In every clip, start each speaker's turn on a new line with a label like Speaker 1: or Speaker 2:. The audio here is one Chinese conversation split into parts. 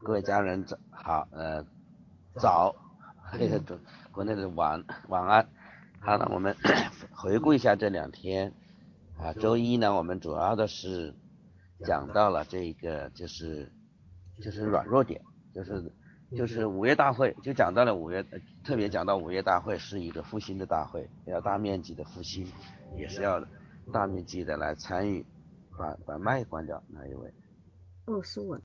Speaker 1: 各位家人好，早，国内的晚安。好，那我们回顾一下这2天啊。周一呢，我们主要的是讲到了这个就是软弱点，就是五月大会，就讲到了特别讲到五月大会是一个复兴的大会，要大面积的复兴，也是要大面积的来参与。把麦关掉，哪一位？
Speaker 2: 是我。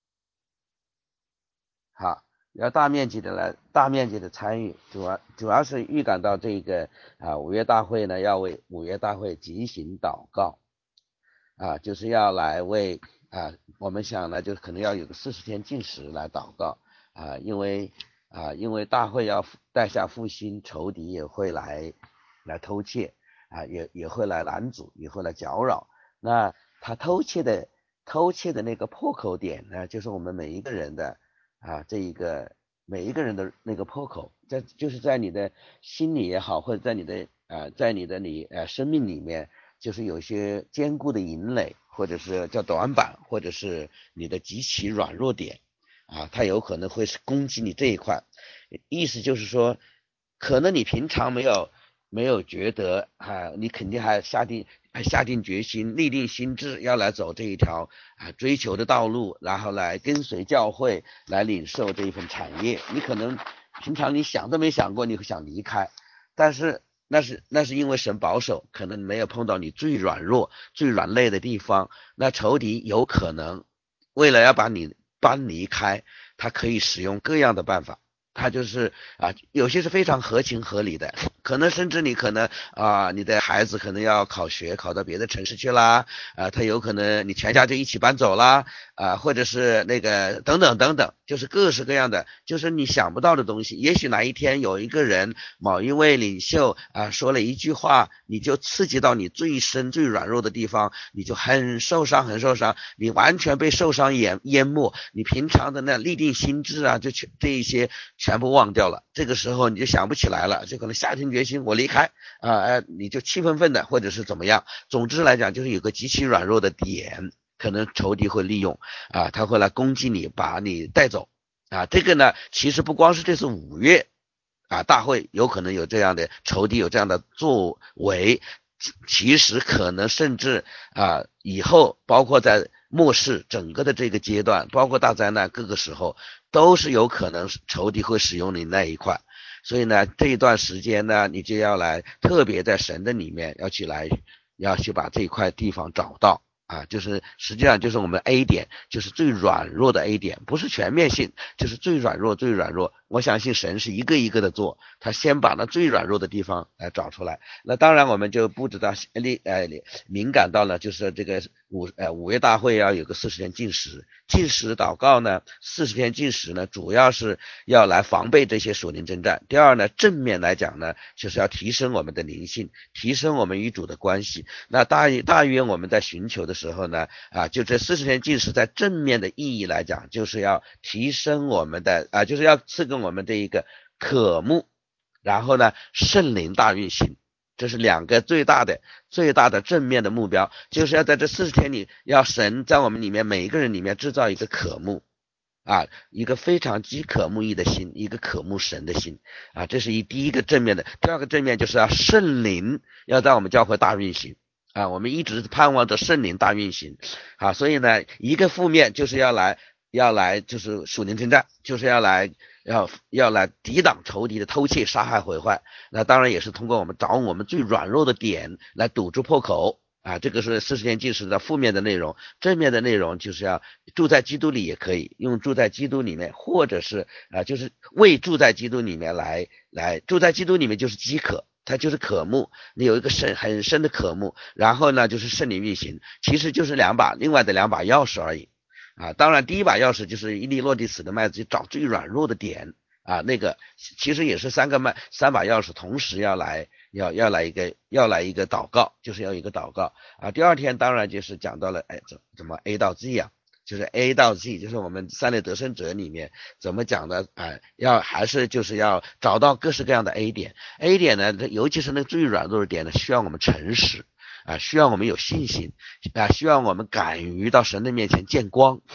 Speaker 1: 好，要大面积的参与，主要是预感到这个五月大会呢，要为五月大会进行祷告就是要来为我们想呢，就可能要有个40天禁食来祷告因为大会要带下复兴，仇敌也会来偷窃也会来拦阻，也会来搅扰。那他偷窃的那个破口点呢，就是我们每一个人的这一个每一个人的那个破口，就是在你的心里也好，或者在你的生命里面，就是有些坚固的营垒，或者是叫短板，或者是你的极其软弱点它有可能会是攻击你这一块。意思就是说，可能你平常没有觉得你肯定还下定决心，立定心志要来走这一条追求的道路，然后来跟随教会，来领受这一份产业。你可能平常你想都没想过你会想离开，但是那是因为神保守，可能没有碰到你最软弱最软肋的地方。那仇敌有可能为了要把你搬离开，他可以使用各样的办法。他就是有些是非常合情合理的，可能甚至你可能你的孩子可能要考学考到别的城市去啦他有可能你全家就一起搬走啦或者是那个等等等等，就是各式各样的，就是你想不到的东西。也许哪一天有一个人，某一位领袖说了一句话，你就刺激到你最深最软弱的地方，你就很受伤，你完全被受伤淹没，你平常的那立定心智就这一些全部忘掉了。这个时候你就想不起来了，就可能下定决心我离开你就气愤愤的，或者是怎么样。总之来讲，就是有个极其软弱的点，可能仇敌会利用他会来攻击你，把你带走这个呢，其实不光是这次5月大会有可能有这样的仇敌有这样的作为，其实可能甚至以后包括在末世整个的这个阶段，包括大灾难各个时候，都是有可能仇敌会使用你那一块。所以呢，这一段时间呢，你就要来特别在神的里面要去把这一块地方找到就是实际上就是我们 A 点，就是最软弱的 A 点，不是全面性，就是最软弱。我相信神是一个一个的做，他先把那最软弱的地方找出来。那当然我们就不知道敏感到了，就是这个五月大会要有个40天禁食祷告呢，40天禁食呢，主要是要来防备这些属灵征战。第二呢，正面来讲呢，就是要提升我们的灵性，提升我们与主的关系。那大约我们在寻求的时候呢就这40天禁食在正面的意义来讲，就是要提升我们的就是要赐给我们这一个渴慕，然后呢圣灵大运行。这是2个最大的正面的目标，就是要在这40天里，要神在我们里面每一个人里面制造一个渴慕一个非常饥渴慕义的心，一个渴慕神的心这是第一个正面的。第二个正面就是要圣灵要在我们教会大运行我们一直盼望着圣灵大运行所以呢，一个负面就是要来就是属灵征战，就是要来抵挡仇敌的偷窃、杀害、毁坏。那当然也是通过我们找我们最软弱的点来堵住破口这个是40天禁食的负面的内容。正面的内容就是要住在基督里，也可以用住在基督里面，或者是就是为住在基督里面来住在基督里面就是饥渴，它就是渴慕，你有一个很深的渴慕，然后呢就是圣灵运行，其实就是另外的2把钥匙而已当然第一把钥匙就是一粒落地死的麦子，就找最软弱的点那个其实也是3把钥匙同时要来一个祷告，就是要一个祷告第二天当然就是讲到了怎么 A 到 Z 就是 A 到 Z， 就是我们3类得胜者里面怎么讲的还是就是要找到各式各样的 A 点。 A 点呢，尤其是那最软弱的点呢，需要我们诚实需要我们有信心需要我们敢于到神的面前见光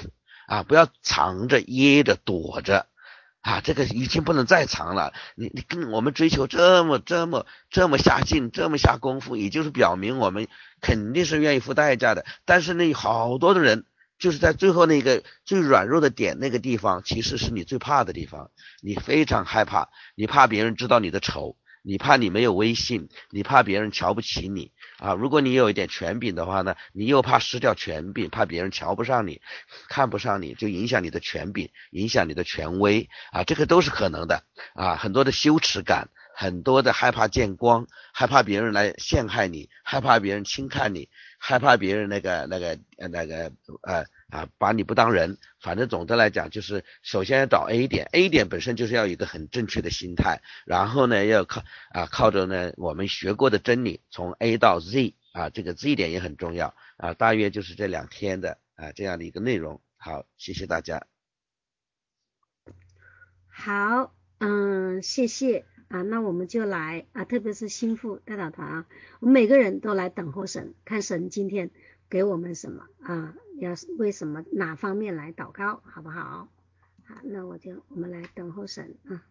Speaker 1: 啊，不要藏着掖着躲着啊，这个已经不能再藏了。你跟我们追求这么下劲，这么下功夫，也就是表明我们肯定是愿意付代价的。但是呢，好多的人就是在最后那个最软弱的点那个地方，其实是你最怕的地方，你非常害怕，你怕别人知道你的丑，你怕你没有威信，你怕别人瞧不起你啊。如果你有一点权柄的话呢，你又怕失掉权柄，怕别人瞧不上你，看不上你，就影响你的权柄，影响你的权威啊，这个都是可能的啊。很多的羞耻感，很多的害怕见光，害怕别人来陷害你，害怕别人轻看你，害怕别人把你不当人。反正总的来讲，就是首先要找 A 点，A 点本身就是要有一个很正确的心态，然后呢要靠着呢我们学过的真理，从 A 到 Z 啊，这个 Z 点也很重要啊，大约就是这2天的这样的一个内容。好，谢谢大家。
Speaker 2: 好，谢谢啊，那我们就来啊，特别是心腹代祷团啊，我们每个人都来等候神，看神今天给我们什么啊，要为什么哪方面来祷告，好不好？好，那我们来等候神啊。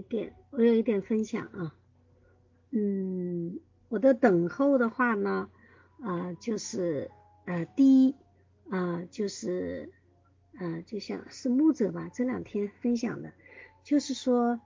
Speaker 2: 有一点分享啊。我的等候的话呢，就是第一就是就像是牧者吧这2天分享的，就是说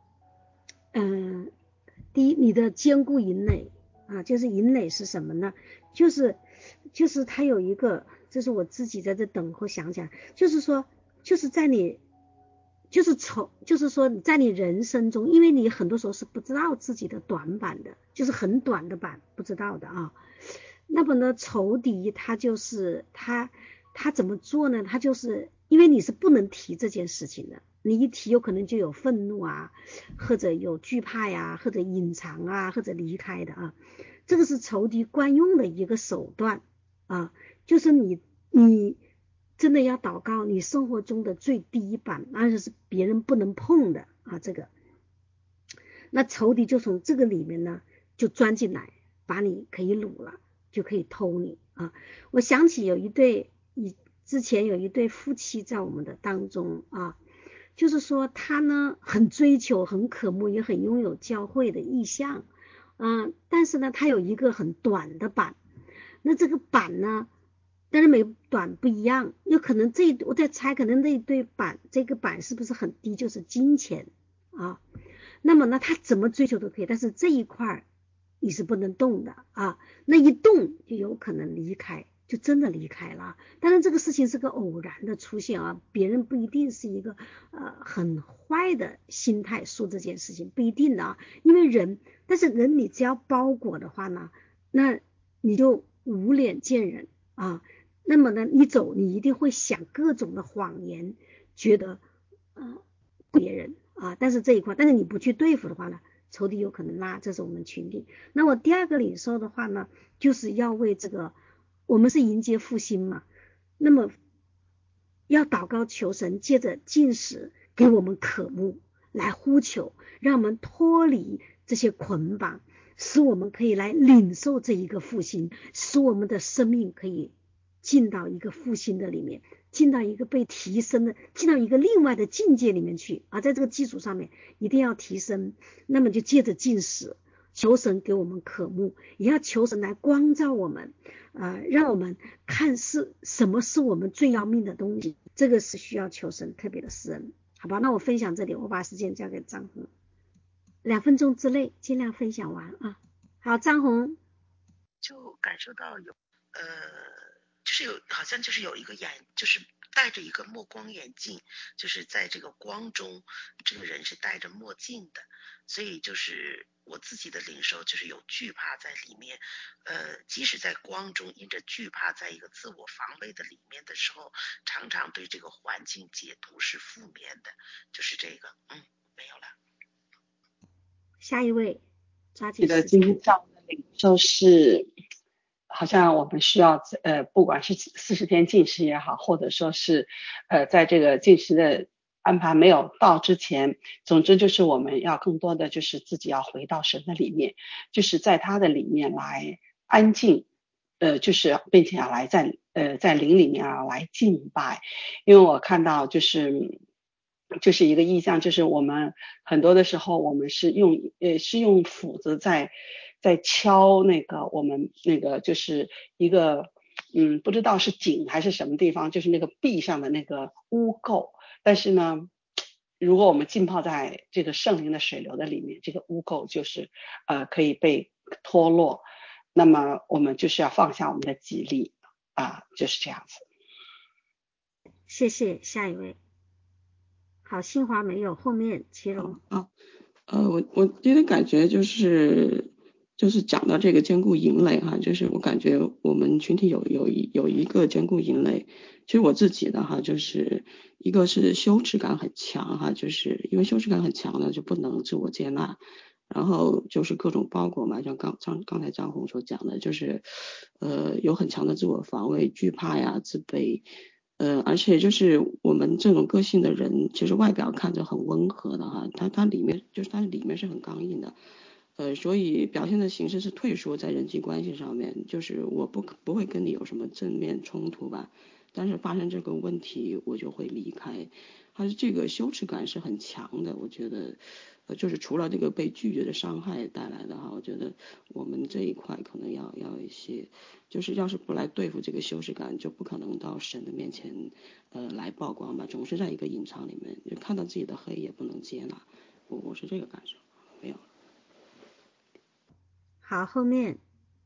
Speaker 2: 第一你的坚固营垒就是营垒是什么呢？就是它有一个，这是我自己在这等候想想，就是说就是在你就是说你在你人生中，因为你很多时候是不知道自己的短板的，就是很短的板不知道的啊。那么呢，仇敌他就是他怎么做呢？他就是因为你是不能提这件事情的，你一提有可能就有愤怒啊，或者有惧怕呀，或者隐藏啊，或者离开的啊。这个是仇敌惯用的一个手段啊，就是你真的要祷告，你生活中的最低板，而且是别人不能碰的这个，那仇敌就从这个里面呢就钻进来，把你可以掳了，就可以偷你我想起之前有一对夫妻在我们的当中就是说他呢很追求、很渴慕，也很拥有教会的意向但是呢他有一个很短的板，那这个板呢但是每短不一样，有可能我在猜，可能那一对板这个板是不是很低，就是金钱那么呢他怎么追求都可以，但是这一块你是不能动的那一动就有可能离开，就真的离开了。当然这个事情是个偶然的出现别人不一定是一个很坏的心态说这件事情，不一定的因为但是人你只要包裹的话呢，那你就无脸见人那么呢你一定会想各种的谎言，觉得别人但是这一块，但是你不去对付的话呢，仇敌有可能拉，这是我们群体。那我第二个领受的话呢，就是要为这个，我们是迎接复兴嘛，那么要祷告求神，借着禁食给我们渴慕，来呼求，让我们脱离这些捆绑，使我们可以来领受这一个复兴，使我们的生命可以进到一个复兴的里面，进到一个被提升的，进到一个另外的境界里面去在这个基础上面一定要提升。那么就借着禁食求神给我们渴慕，也要求神来光照我们让我们看什么是我们最要命的东西，这个是需要求神特别的施恩。好吧，那我分享这里，我把时间交给张红，2分钟之内尽量分享完好，张红。
Speaker 3: 就感受到好像就是有一个就是戴着一个墨光眼镜，就是在这个光中，这个人是戴着墨镜的，所以就是我自己的领受就是有惧怕在里面，即使在光中，因着惧怕在一个自我防卫的里面的时候，常常对这个环境解读是负面的，就是这个没有了。
Speaker 2: 下一位，抓紧
Speaker 4: 你的
Speaker 2: 时间。
Speaker 4: 今天上午的领受是，好像我们需要不管是40天禁食也好，或者说是在这个禁食的安排没有到之前，总之就是我们要更多的就是自己要回到神的里面，就是在他的里面来安静，就是并且要来在灵里面来敬拜。因为我看到就是一个意象，就是我们很多的时候我们是用斧子在敲那个我们那个就是一个不知道是井还是什么地方，就是那个壁上的那个污垢，但是呢如果我们浸泡在这个圣灵的水流的里面，这个污垢就是可以被脱落，那么我们就是要放下我们的己力就是这样子。
Speaker 2: 谢谢，下一位。好，新华没有，后面齐荣。
Speaker 5: 我有点感觉就是讲到这个坚固营垒就是我感觉我们群体有一个坚固营垒，其实我自己的就是一个是羞耻感很强就是因为羞耻感很强呢，就不能自我接纳，然后就是各种包裹嘛，像刚才张红所讲的，就是有很强的自我防卫、惧怕呀、自卑。而且就是我们这种个性的人，其实外表看着很温和的他里面是很刚硬的，所以表现的形式是退缩在人际关系上面，就是我不会跟你有什么正面冲突吧，但是发生这个问题我就会离开。他这个羞耻感是很强的，我觉得就是除了这个被拒绝的伤害带来的哈，我觉得我们这一块可能要一些，就是要是不来对付这个羞耻感，就不可能到神的面前来曝光吧，总是在一个隐藏里面，就看到自己的黑也不能接纳，我是这个感受。没有。
Speaker 2: 好，后面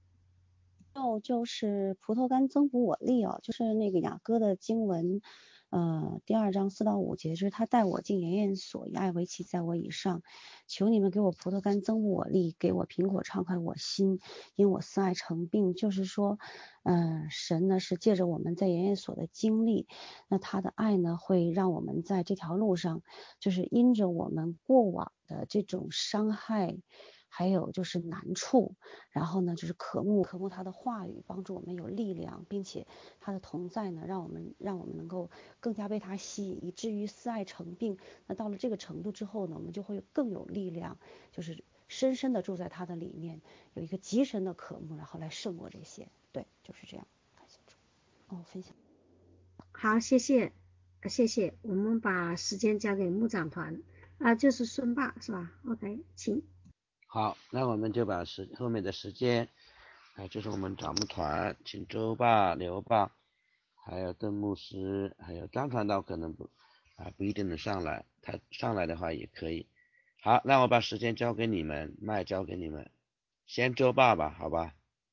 Speaker 6: 就是葡萄干增补我力哦，就是那个雅歌的经文，第2章4到5节，就是他带我进研验所，以爱为其在我以上，求你们给我葡萄干增补我力，给我苹果畅快我心，因我思爱成病。就是说，神呢是借着我们在研验所的经历，那他的爱呢会让我们在这条路上，就是因着我们过往的这种伤害，还有就是难处，然后呢就是渴慕他的话语，帮助我们有力量，并且他的同在呢让我们能够更加被他吸引，以至于思爱成病。那到了这个程度之后呢，我们就会更有力量，就是深深的住在他的里面，有一个极深的渴慕，然后来胜过这些。对，就是这样。感谢主。分享。
Speaker 2: 好，谢谢。我们把时间交给牧长团就是孙爸是吧 ？OK， 请。
Speaker 1: 好，那我们就把后面的时间就是我们长牧团，请周爸、刘爸，还有邓牧师，还有张传道可能不一定能上来，他上来的话也可以。好，那我把时间交给你们，麦交给你们，先周爸吧，好吧。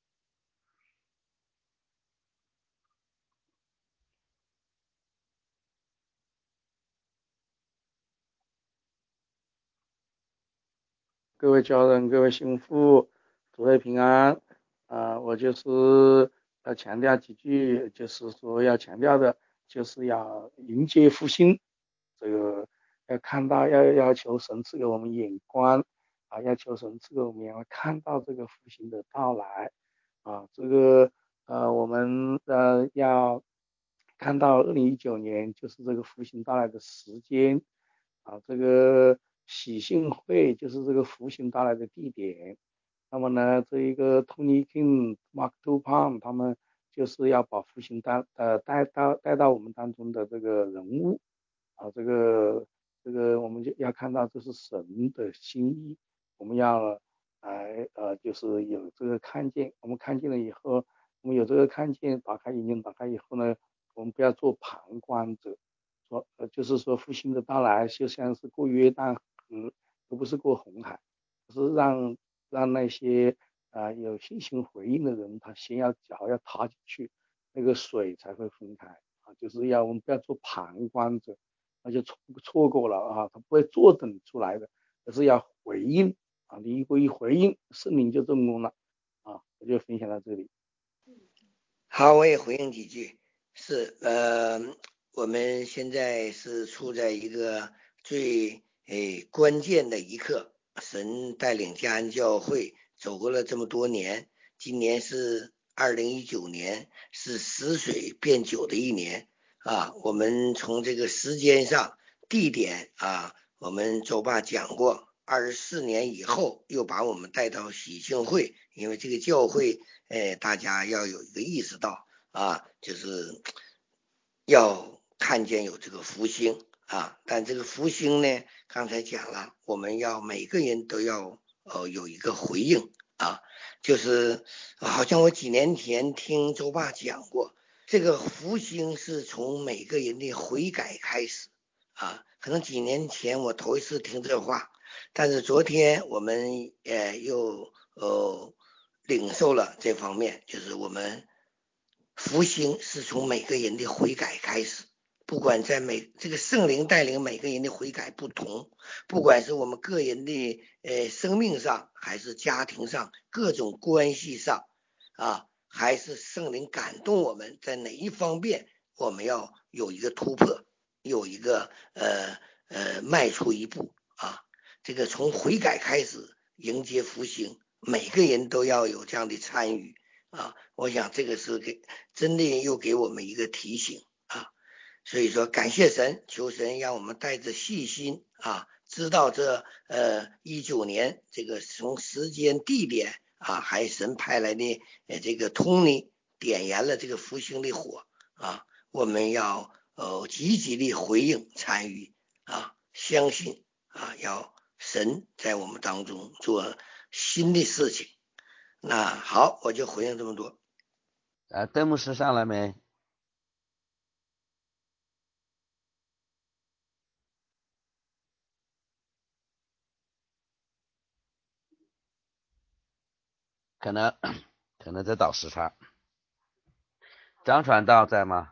Speaker 7: 各位家人，各位幸福，诸位平安我就是要强调几句，就是说要强调的，就是要迎接复兴，这个要看到，要求神赐给我们眼光要求神赐给我们眼光，看到这个复兴的到来这个我们要看到2019年就是这个复兴到来的时间这个喜信会就是这个复兴到来的地点。那么呢，这一个 Tony King、Mark Dupont 他们就是要把复兴带到我们当中的这个人物这个我们就要看到这是神的心意，我们要来就是有这个看见，我们看见了以后，我们有这个看见，打开眼睛，打开以后呢，我们不要做旁观者，就是说复兴的到来就像是过约旦河，而不是过红海，是让那些有信心回应的人，他先要脚要踏进去，那个水才会分开就是我们不要做旁观者，那就错过了他不会坐等出来的，而是要回应你一回应，圣灵就动工了我就分享到这里。
Speaker 8: 好，我也回应几句。是我们现在是处在一个最关键的一刻，神带领嘉安教会走过了这么多年，今年是2019年，是死水变酒的一年我们从这个时间上地点我们周爸讲过24年以后又把我们带到喜庆会，因为这个教会大家要有一个意识到就是要看见有这个复兴但这个复兴呢，刚才讲了，我们要每个人都要有一个回应就是好像我几年前听周爸讲过，这个复兴是从每个人的悔改开始可能几年前我头一次听这话，但是昨天我们又领受了这方面，就是我们复兴是从每个人的悔改开始，不管在这个圣灵带领每个人的悔改不同，不管是我们个人的生命上，还是家庭上，各种关系上还是圣灵感动我们在哪一方面，我们要有一个突破，有一个迈出一步这个从悔改开始迎接复兴，每个人都要有这样的参与我想这个是真的又给我们一个提醒所以说感谢神，求神让我们带着信心知道这19年这个从时间地点还神派来的这个Tony点燃了这个复兴的火我们要积极的回应参与相信要神在我们当中做新的事情。那好，我就回应这么多。
Speaker 1: 邓牧师上来没？可能在倒时差。张传道在吗？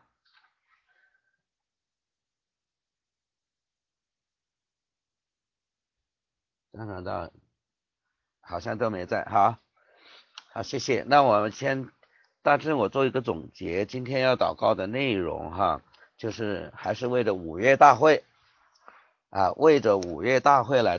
Speaker 1: 张传道好像都没在。好，谢谢。那我们先大致我做一个总结，今天要祷告的内容哈，就是还是为了五月大会为着五月大会来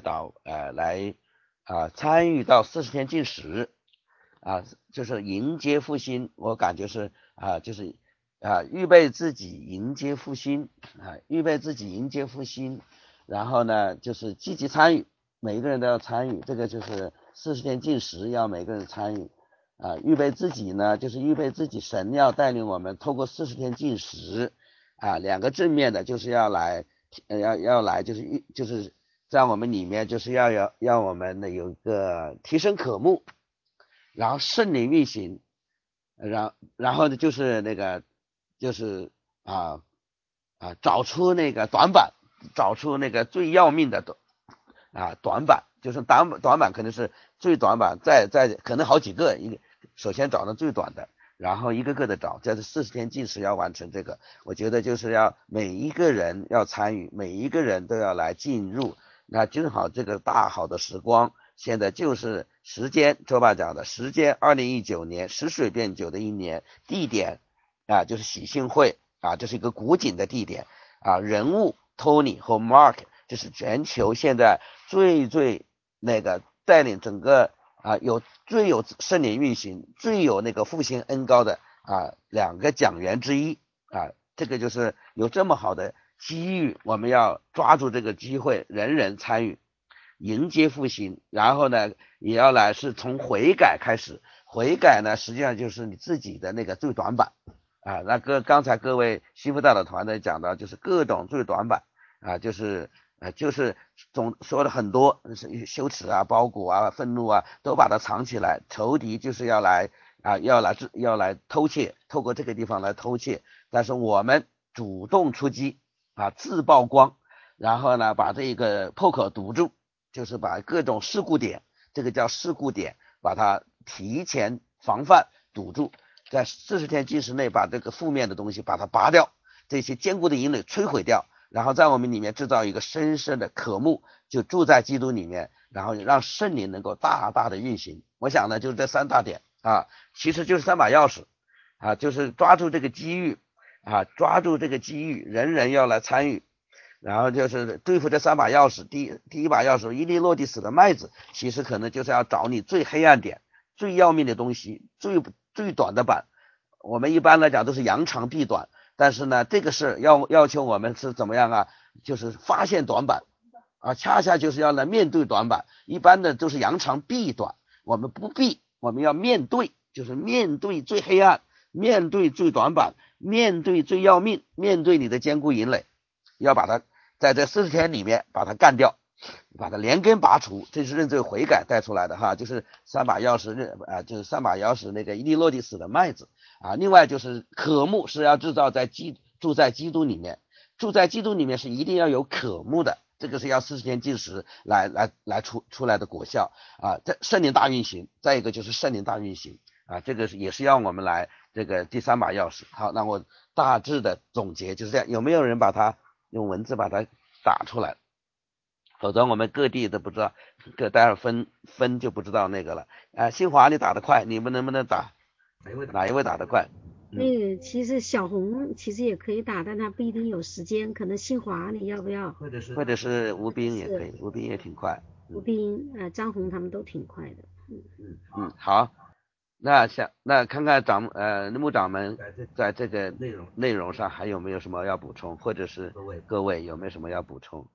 Speaker 1: 参与到40天禁食就是迎接复兴。我感觉是就是预备自己迎接复兴预备自己迎接复兴，然后呢就是积极参与，每一个人都要参与，这个就是40天禁食要每个人参与预备自己呢，就是预备自己，神要带领我们透过40天禁食两个正面的，就是要来就是在我们里面就是要我们的有一个提升渴慕，然后圣灵运行，然后呢就是那个就是找出那个短板，找出那个最要命的短板，就是短板可能是最短板，再可能好几个，首先找到最短的，然后一个个的找，在这40天禁食要完成这个。我觉得就是要每一个人要参与，每一个人都要来进入，那正好这个大好的时光，现在就是时间，周爸讲的时间，2019年时水变酒的一年，地点就是喜庆会这是一个古井的地点人物 Tony 和 Mark， 这是全球现在最那个带领整个最有圣灵运行，最有那个复兴恩高的两个讲员之一这个就是有这么好的机遇，我们要抓住这个机会，人人参与迎接复兴，然后呢也要来是从悔改开始，悔改呢实际上就是你自己的那个最短板那刚才各位西服大的团队讲到，就是各种最短板就是总说了很多羞耻包裹愤怒都把它藏起来，仇敌就是要来偷窃，透过这个地方来偷窃，但是我们主动出击自曝光，然后呢把这个破口堵住，就是把各种事故点，这个叫事故点，把它提前防范堵住，在40天禁食内把这个负面的东西把它拔掉，这些坚固的营垒摧毁掉，然后在我们里面制造一个深深的渴慕，就住在基督里面，然后让圣灵能够大大的运行。我想呢就是这3大点其实就是3把钥匙就是抓住这个机遇抓住这个机遇，人人要来参与，然后就是对付这3把钥匙。第一把钥匙，一粒落地死的麦子，其实可能就是要找你最黑暗点，最要命的东西，最短的板。我们一般来讲都是扬长避短，但是呢这个是要求我们是怎么样就是发现短板恰恰就是要来面对短板。一般的都是扬长避短，我们不避，我们要面对，就是面对最黑暗，面对最短板，面对最要命，面对你的坚固营垒，要把它在这40天里面把它干掉，把它连根拔除。这是认罪悔改带出来的就是3把钥匙就是3把钥匙，那个一粒落地死的麦子另外就是渴慕是要制造住在基督里面，住在基督里面是一定要有渴慕的，这个是要40天禁食来出来的果效这圣灵大运行。再一个就是圣灵大运行这个也是要我们来这个第3把钥匙。好，那我大致的总结就是这样，有没有人把它用文字把它打出来？否则我们各地都不知道，待会儿分就不知道那个了新华你打得快，你们能不能打？哪一位打得快？
Speaker 2: 那个其实小红其实也可以打，但他不一定有时间，可能新华你要不要？
Speaker 1: 或者是吴斌也可以，吴斌也挺快。
Speaker 2: 吴斌张红他们都挺快的。
Speaker 1: 好，那看看牧长们在这个内容上还有没有什么要补充，或者是各位有没有什么要补充？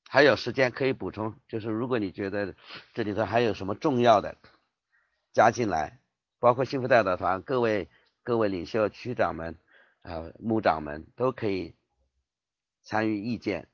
Speaker 1: 还有时间可以补充，就是如果你觉得这里头还有什么重要的加进来，包括幸福代表团各位领袖、区长们牧长们都可以参与意见。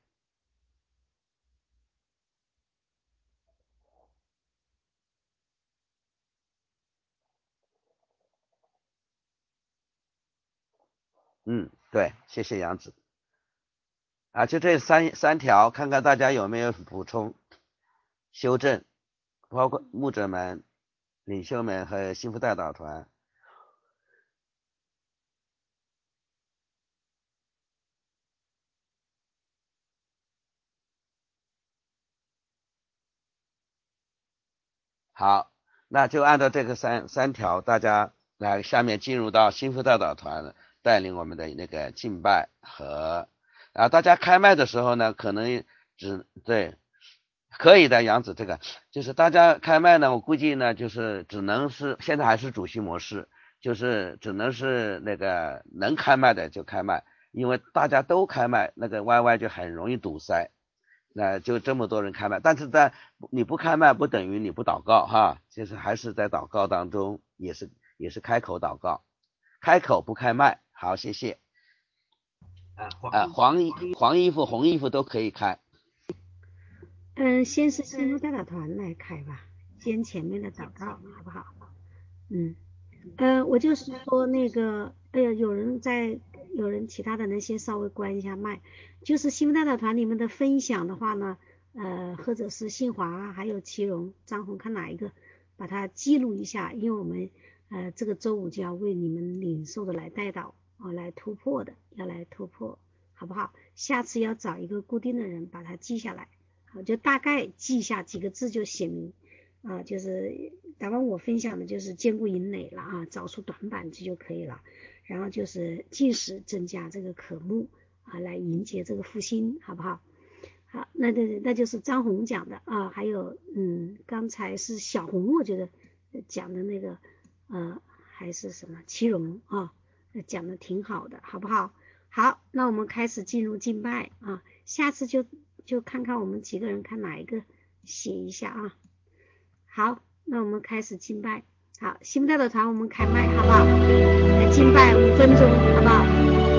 Speaker 1: 对，谢谢杨子。就这三条，看看大家有没有补充、修正，包括牧者们、领袖们和幸福代表团。好，那就按照这个三条，大家来下面进入到幸福代表团带领我们的那个敬拜和大家开麦的时候呢，可能对，可以的，杨子，这个就是大家开麦呢，我估计呢就是只能是现在还是主席模式，就是只能是那个能开麦的就开麦，因为大家都开麦，那个 YY 就很容易堵塞。那就这么多人开麦，但是你不开麦不等于你不祷告哈，就是还是在祷告当中，也是开口祷告，开口不开麦。好，谢谢。黄衣服、红衣服都可以开。
Speaker 2: 先是幸福代表团来开吧，先前面的祷告好不好？我就是说那个，有人其他的人先稍微关一下麦，就是幸福代表团你们的分享的话呢，或者是信华还有齐荣、张红，看哪一个把它记录一下，因为我们这个周五就要为你们领受的来带祷来突破的，要来突破，好不好？下次要找一个固定的人把它记下来，好，就大概记下几个字就写明。就是打完我分享的就是兼顾营垒了找出短板这就可以了，然后就是尽时增加这个科目来迎接这个复兴，好不好？好，那就是张红讲的还有刚才是小红我觉得讲的那个还是什么齐荣讲的挺好的，好不好？好，那我们开始进入敬拜下次就看看我们几个人看哪一个写一下好，那我们开始敬拜。好，幸福代表团我们开麦好不好？来敬拜5分钟好不好？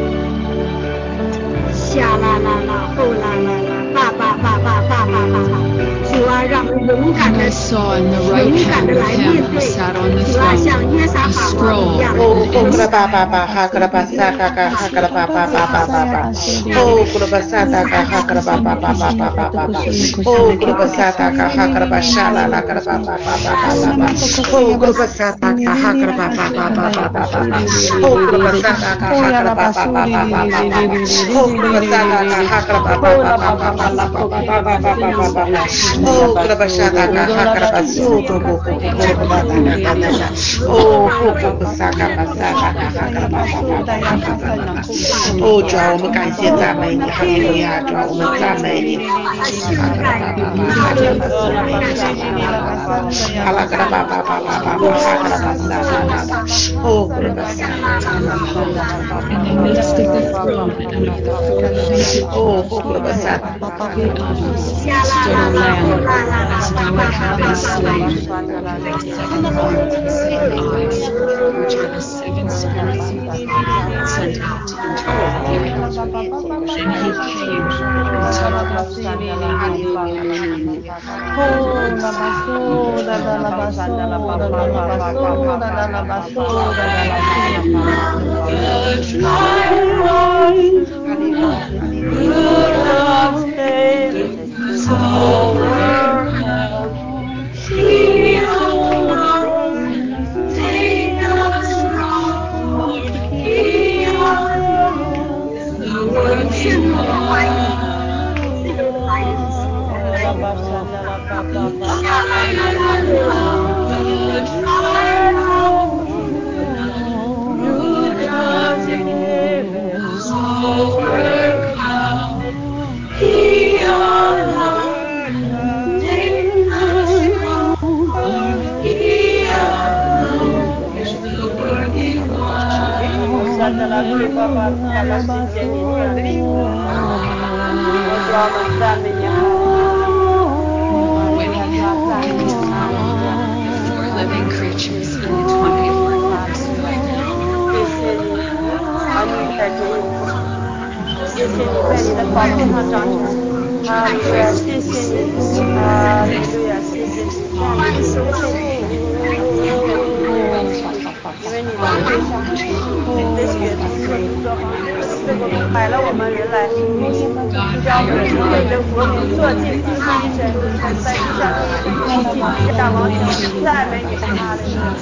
Speaker 2: 下啦啦啦，后啦啦啦，爸爸爸爸爸爸爸爸，主啊，让我们勇敢的来面对，主啊，像约沙法王一样。
Speaker 9: Kura ba ba ba ha kura ba sa ka ka ha kura ba ba ba ba ba ba. Kura ba sa ta ka ha kura ba ba ba ba ba ba ba ba. Kura ba sa ta ka ha kura ba sha la la kura ba ba ba ba ba ba ba. Kura ba sa ta ka ha kura ba ba ba ba ba ba ba ba. Kura ba sa ta ka ha kura ba ba ba ba ba ba ba. Kura ba sa ta ka ha kura ba ba ba ba ba ba ba ba ba ba ba ba ba ba. Kura ba sa ta ka ha kura ba su to bo bo bo bo ba ba ba ba ba. Kura ba sa ka ba sa ta ka ha kura ba ba ba ba ba ba ba. 主啊，我们感谢赞美你，哈利路亚！主啊，我们赞美你。哈拉克拉巴巴巴巴巴巴，哈克拉巴萨拉拉拉，哦，克拉巴萨拉拉拉，哦，克拉巴萨拉拉拉，
Speaker 10: stood on land as though it had been slain, and the Lord set eyes which are the seven spirits of God sent out into all the earth. And he came and took
Speaker 11: 谢你在你的宝座上掌权，哈利路亚，谢谢你，哈利路亚，谢谢主，赞美你，谢谢你，因为你的退下，你的血从这路德房这个买了我们人来，叫我们为这国民做尽服侍的神，在地上可以跟你一起向往赞美你，哈利路亚，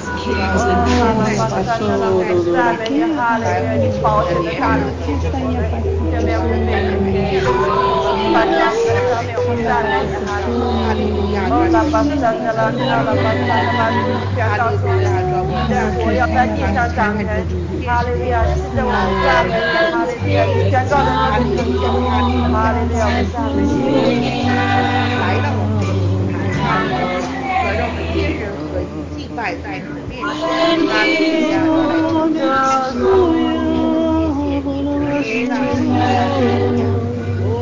Speaker 11: 赞美你，哈利路亚，你保险的大能，这边不被人间，把家里的生命我们赞美你，哈利路亚，哦，拉巴萨的拉尼拉巴萨的巴主宣告说，你的国要在地上掌权，哈利路亚，是的，我们赞美你，哈利路亚，你宣告的你的成就，哈利路亚，我们赞美你，
Speaker 9: 来到我们的平台，哈利路亚，让我们天人合一敬拜在你的面前，哈利路亚，谢谢你。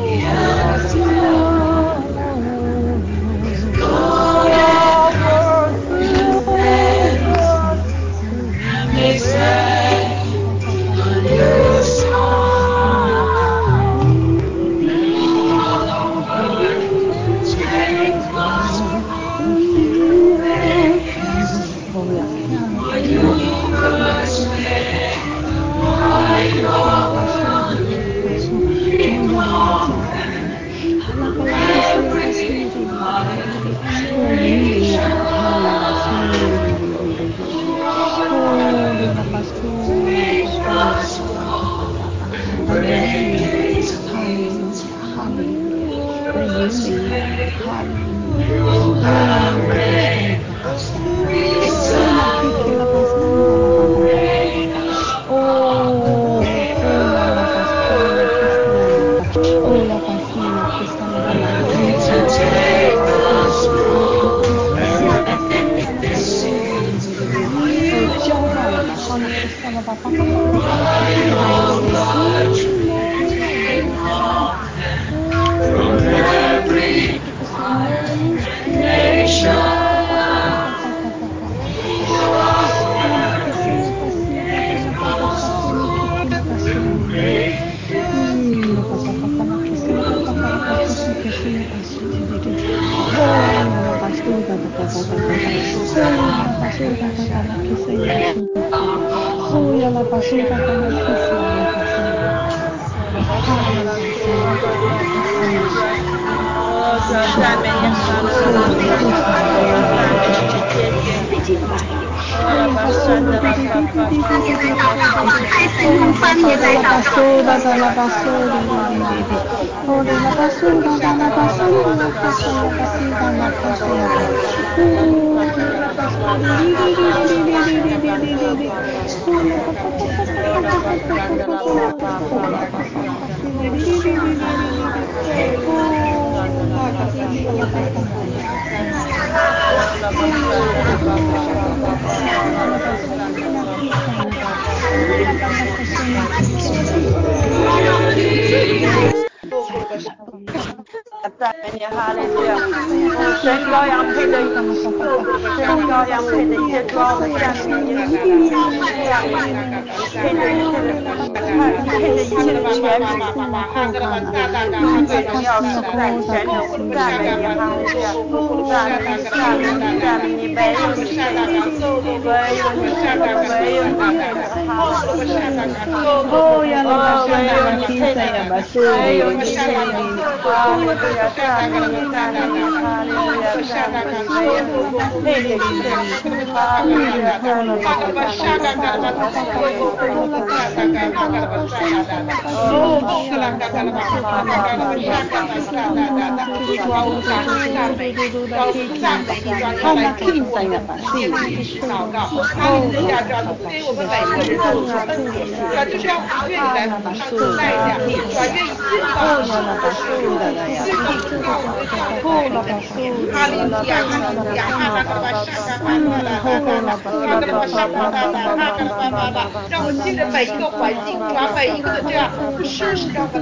Speaker 11: 赞美你，哈利路亚！神羔羊配的，神羔羊配的一切高的赞美你，耶稣，赞美你，配着一切的，配着一切的权柄，尊贵荣耀是在全能，赞美你，哈利路亚！赞美你，赞美你，赞美你，唯有你配的，唯有你配的，唯有你配的，哈利路亚！哦呀，唯有你配的，唯有你配的，哈利路亚！赞美你，赞美你，哈利路亚！赞美你，唯有你配的一切，哈利路亚！赞美你，赞美你，哈利路亚！
Speaker 9: 让我们借着每一个环境，主要每一个的这样不舒适，让我们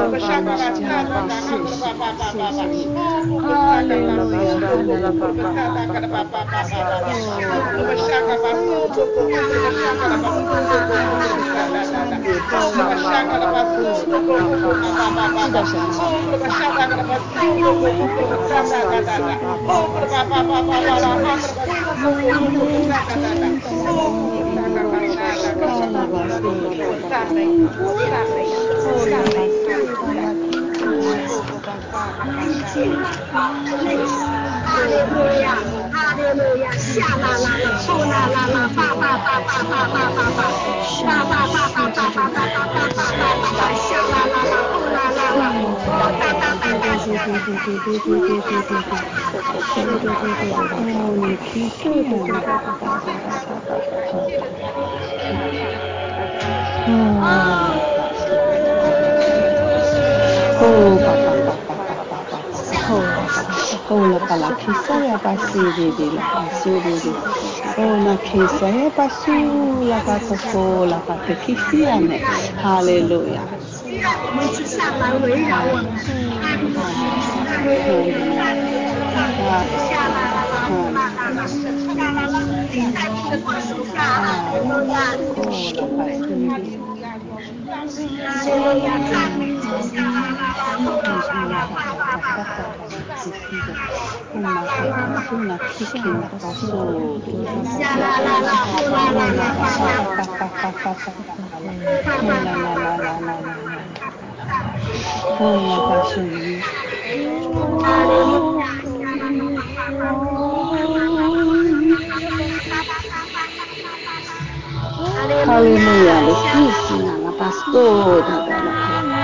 Speaker 4: Hallelujah.
Speaker 2: 我们接下来围绕我们，
Speaker 4: Hallelujah, le kisia la pastoda da la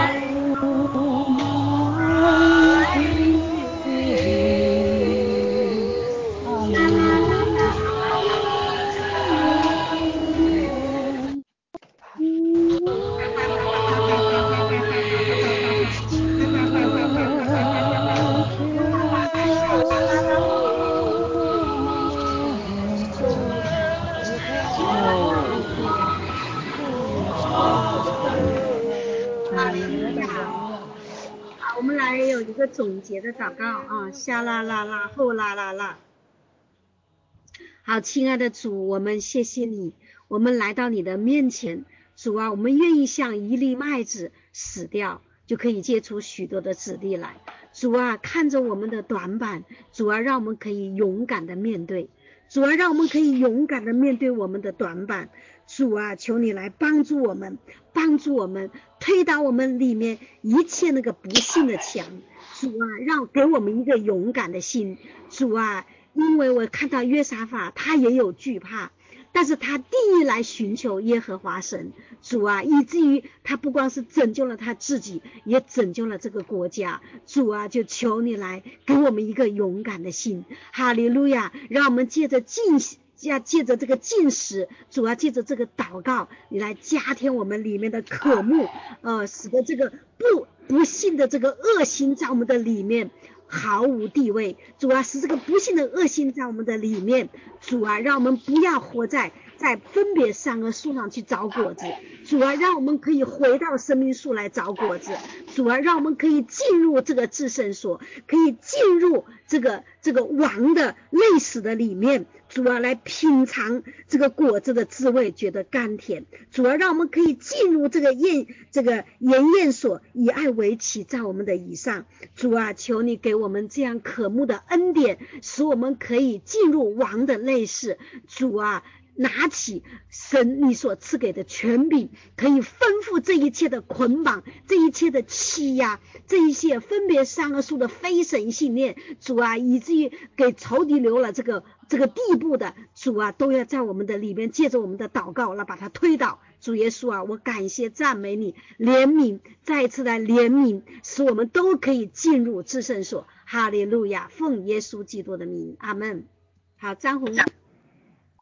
Speaker 2: 我们来有一个总结的祷告啊，下啦啦啦，后啦啦啦。好，亲爱的主，我们谢谢你，我们来到你的面前，主啊，我们愿意像一粒麦子死掉，就可以结出许多的子粒来。主啊，看着我们的短板，主啊，让我们可以勇敢的面对，主啊，让我们可以勇敢的面对我们的短板。主啊，求你来帮助我们，推倒我们里面一切那个不幸的墙。主啊，给我们一个勇敢的心。主啊，因为我看到约沙法他也有惧怕，但是他第一来寻求耶和华神。主啊，以至于他不光是拯救了他自己，也拯救了这个国家。主啊，就求你来给我们一个勇敢的心。哈利路亚，让我们借着这个禁食，主啊，借着这个祷告，你来加添我们里面的渴慕，使得这个不幸的这个恶心在我们的里面毫无地位。主啊，使这个不幸的恶心在我们的里面。主啊，让我们不要活在分别善恶树上去找果子。主啊，让我们可以回到生命树来找果子。主啊，让我们可以进入这个至圣所，可以进入这个王的类死的里面。主啊，来品尝这个果子的滋味，觉得甘甜。主啊，让我们可以进入这个研验所，以爱为旗在我们的以上。主啊，求你给我们这样渴慕的恩典，使我们可以进入王的类似。主啊，拿起神你所赐给的权柄，可以吩咐这一切的捆绑，这一切的欺压，这一切分别善恶树的非神信念。主啊，以至于给仇敌留了这个地步的，主啊，都要在我们的里面借着我们的祷告来把它推倒。主耶稣啊，我感谢赞美你，怜悯，再一次来怜悯，使我们都可以进入至圣所。哈利路亚，奉耶稣基督的名，阿们。好，张红。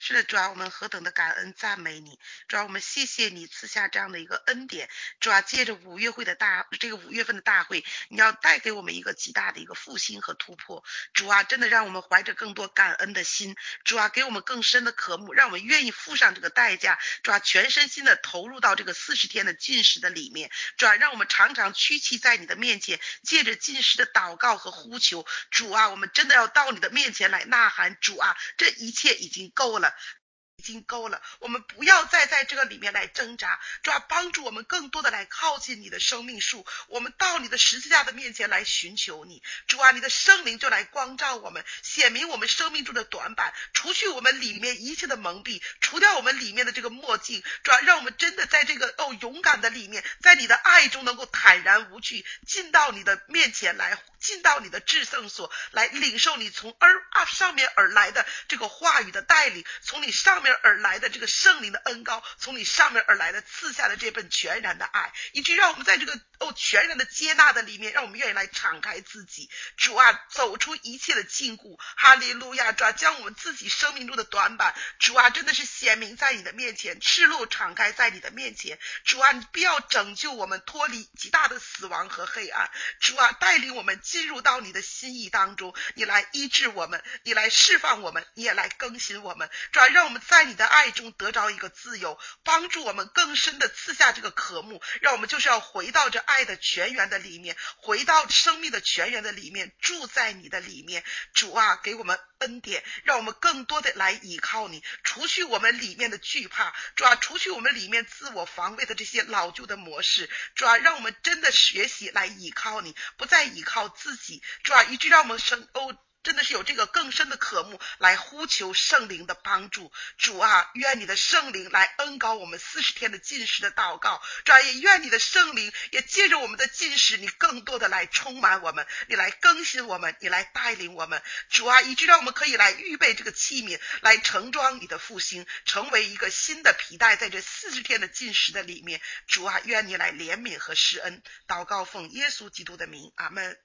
Speaker 3: 是的，主啊，我们何等的感恩赞美你，主啊，我们谢谢你赐下这样的一个恩典，主啊，借着5月份的大会，你要带给我们一个极大的一个复兴和突破，主啊，真的让我们怀着更多感恩的心，主啊，给我们更深的渴慕，让我们愿意付上这个代价，主啊，全身心的投入到这个40天的禁食的里面，主啊，让我们常常屈膝在你的面前，借着禁食的祷告和呼求，主啊，我们真的要到你的面前来呐喊，主啊，这一切已经够了。已经够了，我们不要再在这个里面来挣扎，主要帮助我们更多的来靠近你的生命树，我们到你的十字架的面前来寻求你，主啊，你的圣灵就来光照我们，显明我们生命中的短板，除去我们里面一切的蒙蔽，除掉我们里面的这个墨镜，主要让我们真的在这个勇敢的里面，在你的爱中能够坦然无惧，进到你的面前来，进到你的至圣所来领受你从上面而来的这个话语的带领，从你上面而来的这个圣灵的恩膏，从你上面而来的赐下的这份全然的爱，以至于让我们在这个全然的接纳的里面，让我们愿意来敞开自己，主啊，走出一切的禁锢，哈利路亚，主啊，将我们自己生命中的短板，主啊，真的是显明在你的面前，赤裸敞开在你的面前，主啊，你必要拯救我们脱离极大的死亡和黑暗，主啊，带领我们进入到你的心意当中，你来医治我们，你来释放我们，你也来更新我们，主啊，让我们在你的爱中得着一个自由，帮助我们更深的赐下这个渴慕，让我们就是要回到这爱的泉源的里面，回到生命的泉源的里面，住在你的里面，主啊，给我们恩典，让我们更多的来依靠你，除去我们里面的惧怕，主啊，除去我们里面自我防卫的这些老旧的模式，主啊，让我们真的学习来依靠你，不再依靠自己，主啊，以致让我们真的是有这个更深的渴慕来呼求圣灵的帮助，主啊，愿你的圣灵来恩膏我们40天的禁食的祷告，主啊，也愿你的圣灵也借着我们的禁食，你更多的来充满我们，你来更新我们，你来带领我们，主啊，以致让我们可以来预备这个器皿，来盛装你的复兴，成为一个新的皮带，在这40天的禁食的里面，主啊，愿你来怜悯和施恩，祷告奉耶稣基督的名，阿们。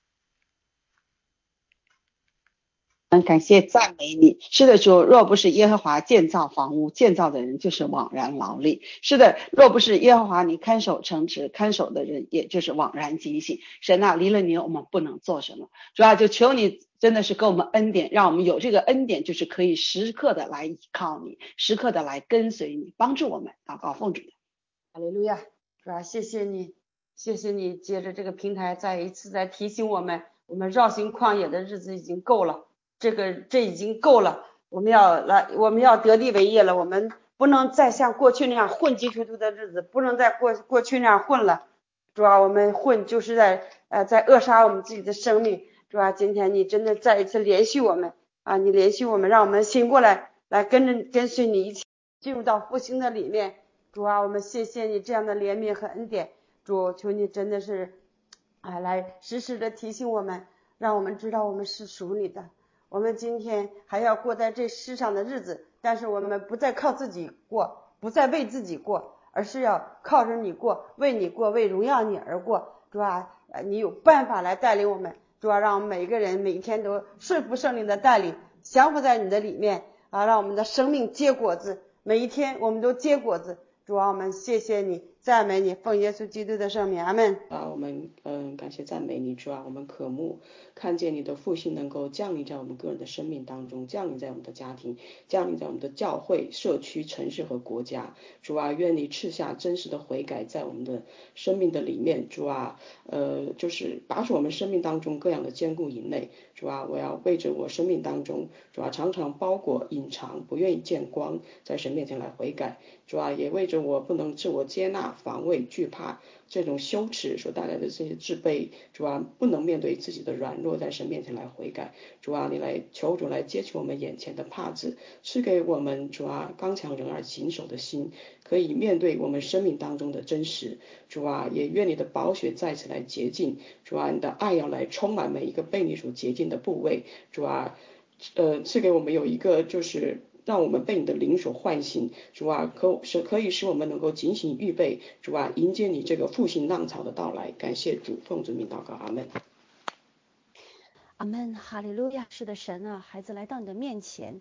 Speaker 4: 感谢赞美你。是的，主，若不是耶和华建造房屋，建造的人就是枉然劳力。是的，若不是耶和华你看守城池，看守的人也就是枉然警醒。神啊，离了你我们不能做什么，主要就求你真的是给我们恩典，让我们有这个恩典，就是可以时刻的来依靠你，时刻的来跟随你，帮助我们。祷告奉主的。
Speaker 11: 哈利路亚，是吧？谢谢你，谢谢你，借着这个平台再一次在提醒我们，我们绕行旷野的日子已经够了，这已经够了，我们要得地为业了，我们不能再像过去那样混基督徒的日子，不能再过去那样混了，主要我们混就是在扼杀我们自己的生命，主要今天你真的再一次连续我们啊，你连续我们，让我们醒过来，来跟随你一起进入到复兴的里面。主啊，我们谢谢你这样的怜悯和恩典，主，求你真的是来时时的提醒我们，让我们知道我们是属你的，我们今天还要过在这世上的日子，但是我们不再靠自己过，不再为自己过，而是要靠着你过，为你过，为荣耀你而过。主啊，你有办法来带领我们，主啊，让我们每个人每一天都顺服圣灵的带领，降服在你的里面啊，让我们的生命结果子，每一天我们都结果子。主啊，我们谢谢你，赞美你，奉耶稣基督的圣名，阿们。
Speaker 5: 我们感谢赞美你，主啊，我们渴慕看见你的复兴能够降临在我们个人的生命当中，降临在我们的家庭，降临在我们的教会、社区、城市和国家。主啊，愿你赐下真实的悔改在我们的生命的里面。主啊，就是拔除我们生命当中各样的坚固营垒。主啊，我要为着我生命当中，主啊，常常包裹隐藏，不愿意见光，在神面前来悔改。主啊，也为着我不能自我接纳、防卫、惧怕这种羞耻所带来的这些自卑，主啊，不能面对自己的软弱，在神面前来悔改。主啊，你来求主来揭去我们眼前的帕子，赐给我们主啊刚强忍而谨守的心，可以面对我们生命当中的真实。主啊，也愿你的宝血再次来洁净，主啊，你的爱要来充满每一个被你所洁净的部位。主啊，赐给我们有一个就是让我们被你的灵所唤醒，主啊，可以使我们能够警醒预备，主啊，迎接你这个复兴浪潮的到来。感谢主，奉主名祷告，阿们。
Speaker 6: 阿们，哈利路亚。是的，神啊，孩子来到你的面前，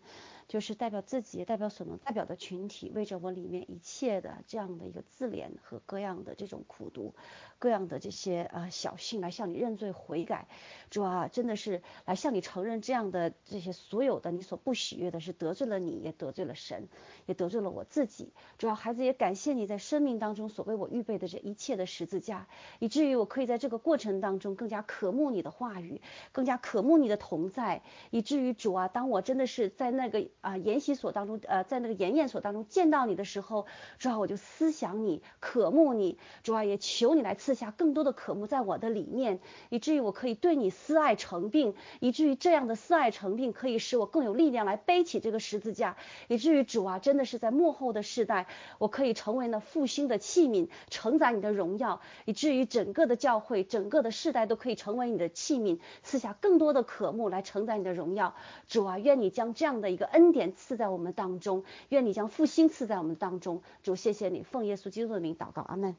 Speaker 6: 就是代表自己，代表所能代表的群体，为着我里面一切的这样的一个自怜和各样的这种苦毒，各样的这些小性来向你认罪悔改。主啊，真的是来向你承认这样的这些所有的你所不喜悦的是得罪了你，也得罪了神，也得罪了我自己。主啊，孩子也感谢你在生命当中所为我预备的这一切的十字架，以至于我可以在这个过程当中更加渴慕你的话语，更加渴慕你的同在，以至于主啊，当我真的是在那个研习所当中在那个研验所当中见到你的时候，主啊，我就思想你，渴慕你。主啊，也求你来赐下更多的渴慕在我的里面，以至于我可以对你思爱成病，以至于这样的思爱成病可以使我更有力量来背起这个十字架，以至于主啊，真的是在末后的世代，我可以成为那复兴的器皿，承载你的荣耀，以至于整个的教会，整个的世代都可以成为你的器皿，赐下更多的渴慕来承载你的荣耀。主啊，愿你将这样的一个恩典赐在我们当中，愿你将复兴赐在我们当中。主，谢谢你，奉耶稣基督的名祷告，阿们。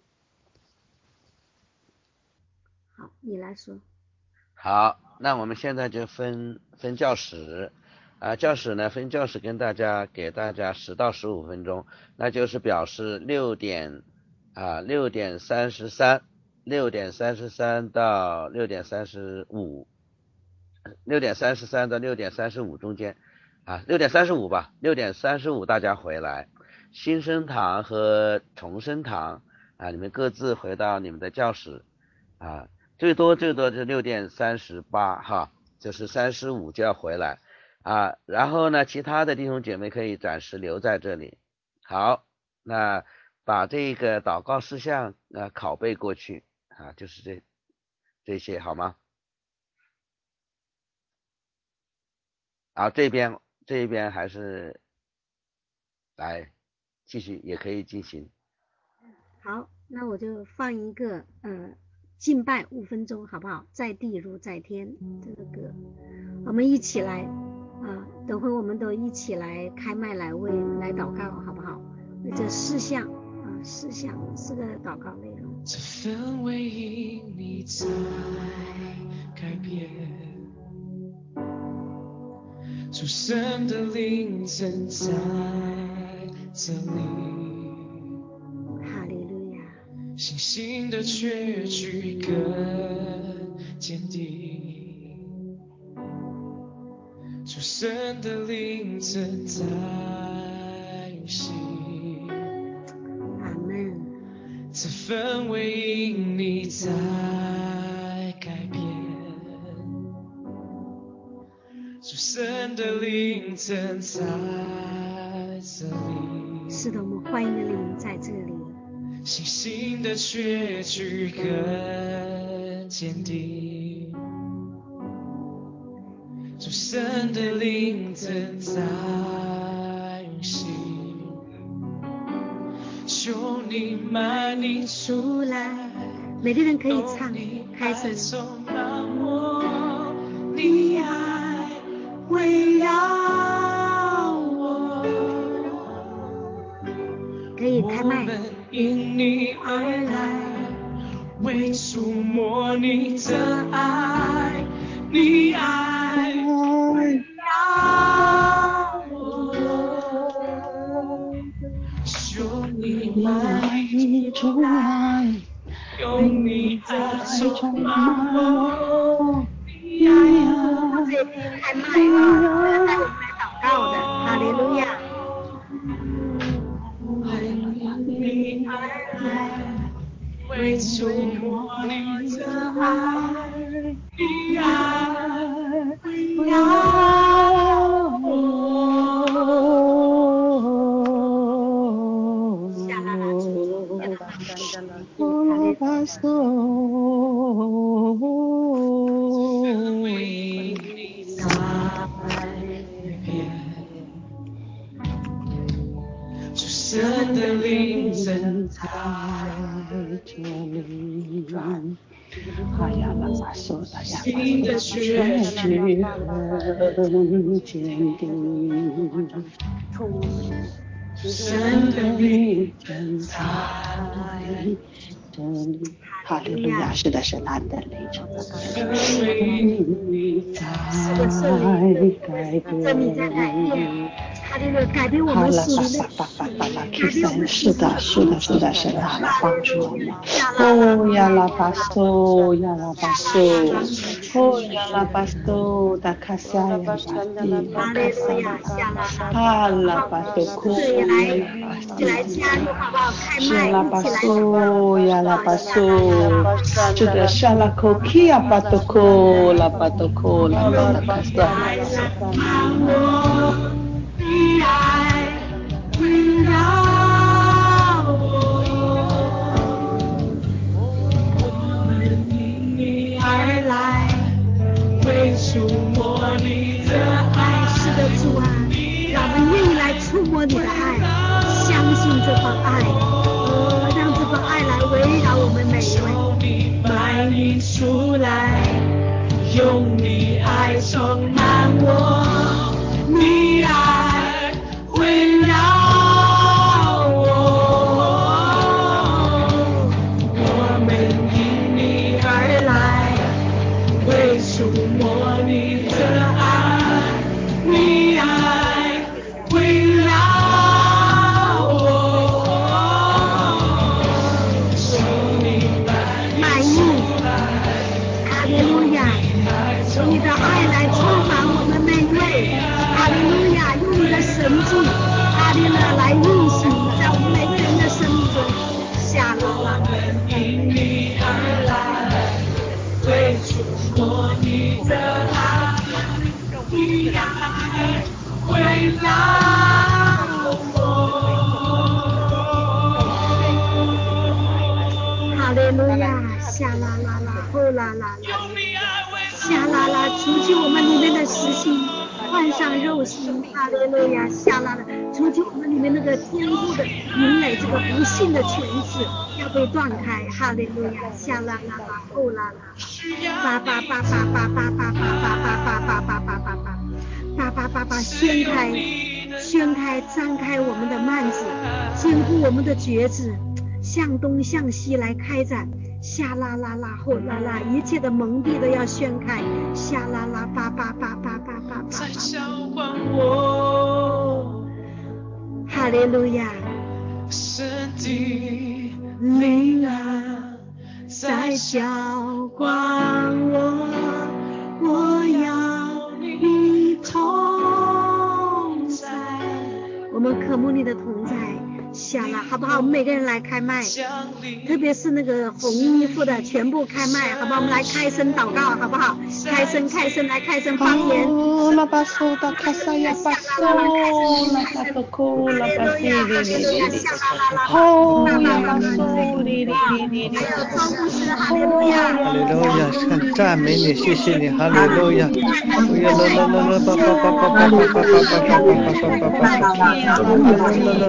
Speaker 2: 好，你来说。
Speaker 1: 好，那我们现在就分教室教室呢分教室给大家10到15分钟，那就是表示6点33到6点35，6点33到6点35中间6点35吧，6点35大家回来，新生堂和重生堂你们各自回到你们的教室最多就6点38哈，就是35就要回来然后呢，其他的弟兄姐妹可以暂时留在这里。好，那把这个祷告事项拷贝过去就是这些好吗？这边还是来继续也可以进行。
Speaker 2: 好，那我就放一个敬拜5分钟好不好？在地如在天这个歌，我们一起来等会我们都一起来开麦来祷告好不好？这4项4个祷告内容。
Speaker 10: 这氛围因你在改变，主神的灵正在这里，
Speaker 2: 哈利路亚，
Speaker 10: 信心的确据更坚定，主神的灵正在运行，
Speaker 2: 阿们。
Speaker 10: 这氛围因你在改变，主神的灵正在这里，
Speaker 2: 是的，我们欢迎灵在这里，
Speaker 10: 信心的确据更坚定，主神的灵正在运行，求你满你出来，
Speaker 2: 每个人可以唱开声。
Speaker 10: 充满我，你爱围绕我，
Speaker 2: 可以开麦。
Speaker 10: 我们因你而来，为触摸你的爱，你爱围绕我，求你满你出来，用你爱充满我，你爱
Speaker 2: 这边开麦带我们来祷告的，哈利路亚。
Speaker 10: 你而来，为触摸你的爱，你爱围绕我。神的灵正在这里，心的确据很坚定，神的灵正在这里。
Speaker 4: 哈利路亚，是的，是蓝的灵正
Speaker 10: 生命在改变。
Speaker 2: 哈利路亚，改变我们属灵的改变我们
Speaker 4: 是的，神啊，来帮助我们。哦呀拉巴苏呀拉巴苏，哦呀拉巴苏达卡萨呀巴西达卡萨，哈拉巴苏库呀拉巴西，是拉巴苏呀拉巴苏，是的，沙拉库基呀巴多库拉巴多库拉巴达卡萨。
Speaker 12: 你爱围绕我们因你而来，为触摸你的爱。
Speaker 2: 是的，主啊，让我们愿意来触摸你的爱，相信这份爱，让这份爱来围绕我们每一位。
Speaker 12: 卖你出来，用你爱充满我，你爱围绕我们因你而来，为触摸你的爱，你爱围绕
Speaker 2: 满意，哈利路亚，用你的爱来充满我们每一位，哈利路亚，用你的神迹，哈利路亚来运行在我们每个人的生命中。下落了，
Speaker 12: 因你而来，为触摸你的爱，你爱围绕
Speaker 2: 哈利路亚，下啦啦啦，后啦啦啦，下啦啦，除去我们里面的实心，换上肉心，哈利路亚，下啦啦，除去我们里面那个天赋的营垒，这个不幸的权势要被断开，哈利路亚，下啦啦啦，后啦啦，叭叭叭叭叭叭叭叭叭叭叭叭叭叭叭叭叭叭叭，掀开，张开我们的幔子，坚固我们的橛子。向东向西来开展，下啦啦啦后啦啦，一切的蒙蔽都要宣开，下啦啦叭叭叭叭叭叭叭，哈利路亚，
Speaker 12: 神的灵啊，在浇灌我要你同在。
Speaker 2: 我们渴慕你的同在。下了好不好？我们每个人来开麦，特别是那个红衣服的全部开麦，好不好？我们来开声祷告，好不好？开声来开声方言。
Speaker 4: 拉巴苏达卡萨呀巴苏，拉巴多库拉巴西哩哩哩哩，哦呀巴苏哩哩哩哩哩，
Speaker 2: 哈利路亚，
Speaker 13: 哈利路亚，神赞美你，谢谢你，哈利路亚，不要啦啦啦啦，叭叭叭叭叭叭叭叭叭叭叭叭叭叭。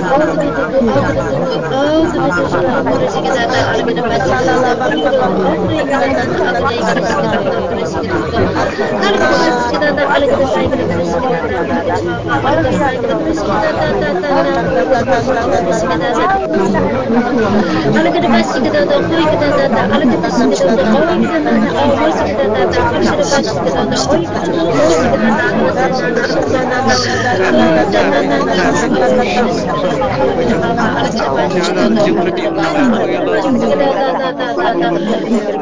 Speaker 13: 家长精神领袖，